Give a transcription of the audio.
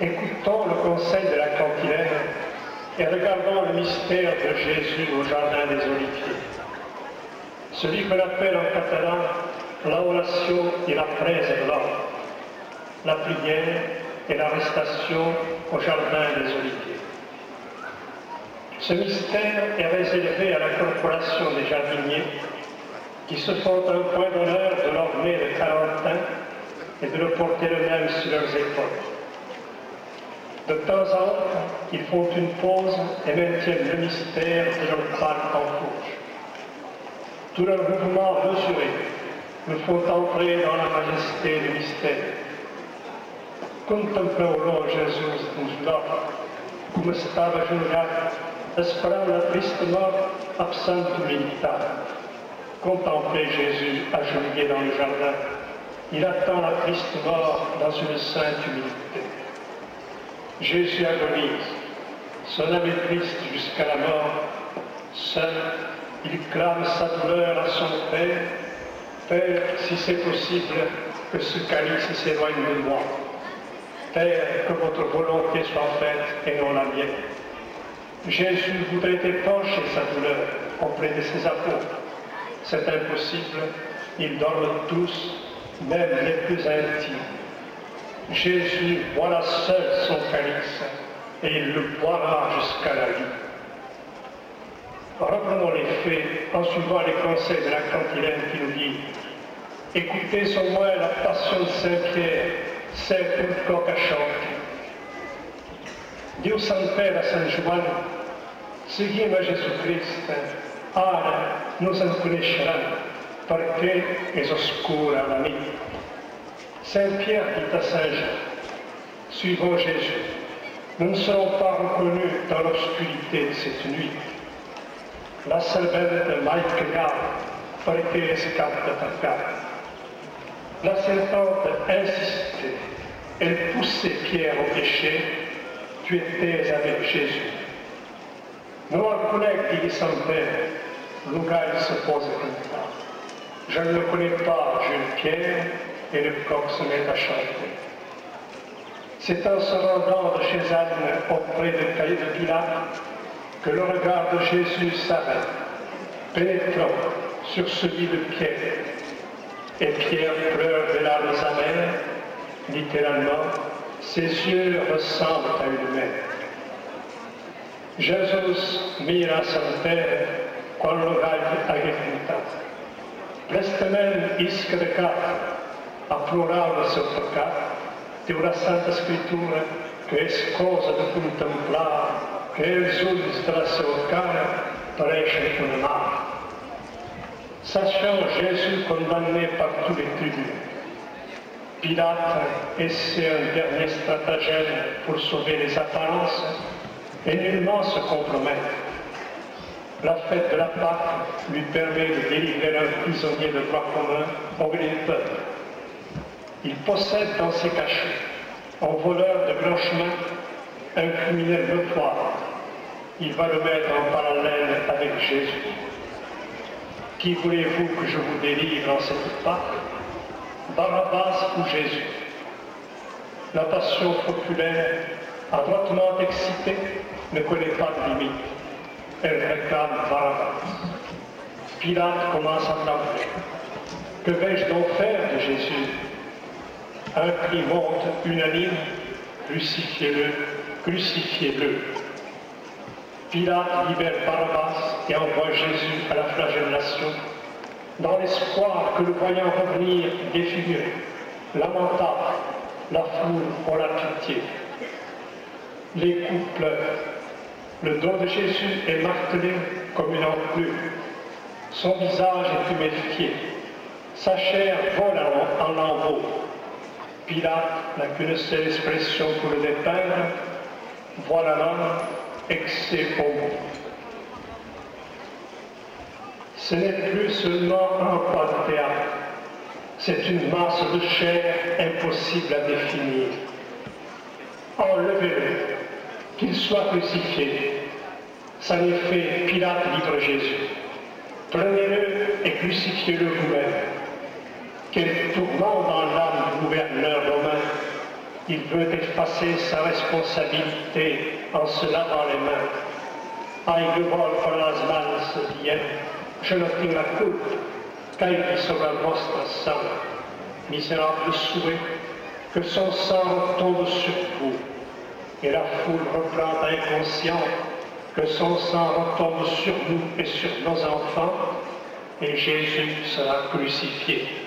Écoutons le conseil de la cantilène et regardons le mystère de Jésus au jardin des Oliviers. Celui qu'on appelle en catalan l'oratio et la prese de l'homme, la prière et l'arrestation au jardin des Oliviers. Ce mystère est réservé à la corporation des jardiniers qui se font un point d'honneur de l'orner de Carentin et de le porter eux-mêmes sur leurs épaules. De temps en temps, ils font une pause et maintiennent le mystère de leur palme en fourche. Tout leur mouvement mesuré nous font entrer dans la majesté du mystère. Contemplons Jesus nos loc, como estava julgado, esperando la triste mort absente humilitat. Contemplez Jésus agenouillé dans le jardin. Il attend la triste mort dans une sainte humilité. Jésus agonise, son âme est triste jusqu'à la mort. Seul, il clame sa douleur à son Père. Père, si c'est possible, que ce calice s'éloigne de moi. Père, que votre volonté soit faite et non la mienne. Jésus voudrait épancher sa douleur auprès de ses apôtres. C'est impossible, ils dorment tous, même les plus intimes. Jésus boira seul son calice et il le boira jusqu'à la vie. Reprenons les faits en suivant les conseils de la cantilène qui nous dit « Écoutez au moins la passion de Saint-Pierre, celle que le coq a chanté. Dio Saint-Père à Saint-Joan, seguim a Jesus-Cristo, ara nos coneixerà, perché és oscura la nit. » Saint-Pierre dit à Saint-Jean, « Suivons Jésus, nous ne serons pas reconnus dans l'obscurité de cette nuit. La servente mai criada, perché escappa da peccato. » La serpente insistait, elle poussait Pierre au péché, tu étais avec Jésus. Nos collègues dit Saint-Père, Lugal se pose comme ça. Je ne le connais pas, jeune Pierre, et le coq se met à chanter. C'est en se rendant de chez Anne auprès de Pilate que le regard de Jésus s'arrête, pénétrant sur celui de Pierre. Et Pierre pleure des larmes amères, littéralement, ses yeux ressemblent à une mer. Jesus mira son Père con l'oreille agricultata. Prestamente isca de cap, a plurale seu peccato, de una Santa Scrittura che è cosa da contemplare, che els ulls de la seva cara pareixen una mar. Sachant Jésus condamné par tous les tribus, Pilate essaie un dernier stratagème pour sauver les apparences et nullement se compromettre. La fête de la Pâque lui permet de délivrer un prisonnier de droit commun au milieu du peuple. Il possède dans ses cachets, un voleur de grand chemin, un criminel notoire. Il va le mettre en parallèle avec Jésus. Qui voulez-vous que je vous délivre en cette Pâque? Barabbas ou Jésus? La passion populaire, adroitement excitée, ne connaît pas de limite. Elle réclame Barabbas. Pilate commence à trembler. Que vais-je donc faire de Jésus? Un cri monte unanime, crucifiez-le, crucifiez-le. Pilate libère Barabbas et envoie Jésus à la flagellation, dans l'espoir que le voyant revenir défiguré, lamentable, la foule aura pitié. Les coups pleurent. Le dos de Jésus est martelé comme une enclume. Son visage est tuméfié. Sa chair vole en lambeaux. Pilate n'a qu'une seule expression pour le dépeindre. Voilà l'homme, excès au monde. Ce n'est plus seulement un pas de théâtre. C'est une masse de chair impossible à définir. Enlevez-le, qu'il soit crucifié. Ça n'est fait, Pilate livre Jésus. Prenez-le et crucifiez-le vous-même. Quel tourment dans l'âme du gouverneur romain Il veut effacer sa responsabilité en se lavant les mains. Eingeborg von las manos bien, je ne tiens la culpa, caigui sur la vostra sang. Misérable souhait, que son sang retombe sur vous. Et la foule replante inconsciente, que son sang retombe sur nous et sur nos enfants, et Jésus sera crucifié.